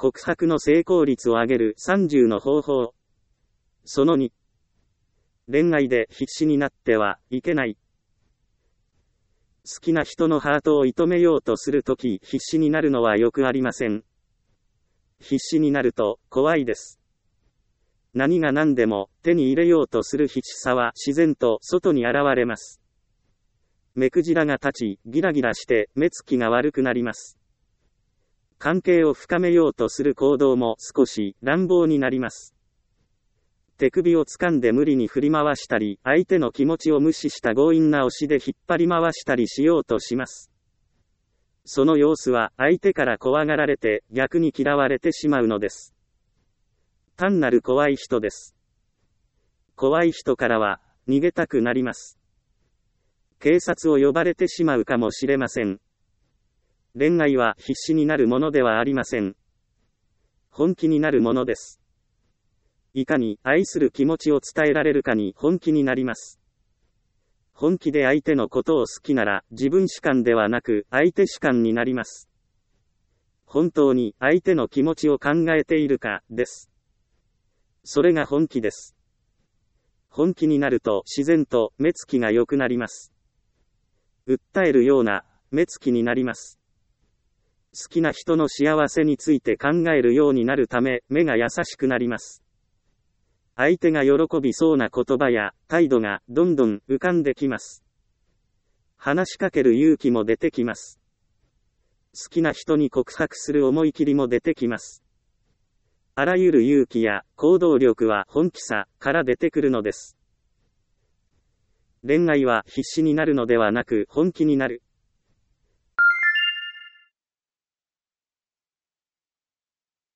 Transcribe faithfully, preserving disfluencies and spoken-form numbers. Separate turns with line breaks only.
告白の成功率を上げるさんじゅうの方法。そのに。恋愛で必死になってはいけない。好きな人のハートを射止めようとするとき必死になるのはよくありません。必死になると怖いです。何が何でも手に入れようとする必死さは自然と外に現れます。目くじらが立ち、ギラギラして目つきが悪くなります。関係を深めようとする行動も少し乱暴になります。手首を掴んで無理に振り回したり、相手の気持ちを無視した強引な押しで引っ張り回したりしようとします。その様子は相手から怖がられて逆に嫌われてしまうのです。単なる怖い人です。怖い人からは逃げたくなります。警察を呼ばれてしまうかもしれません。恋愛は必死になるものではありません。本気になるものです。いかに愛する気持ちを伝えられるかに本気になります。本気で相手のことを好きなら自分主観ではなく相手主観になります。本当に相手の気持ちを考えているかです。それが本気です。本気になると自然と目つきが良くなります。訴えるような目つきになります。好きな人の幸せについて考えるようになるため目が優しくなります。相手が喜びそうな言葉や態度がどんどん浮かんできます。話しかける勇気も出てきます。好きな人に告白する思い切りも出てきます。あらゆる勇気や行動力は本気さから出てくるのです。恋愛は必死になるのではなく本気になる。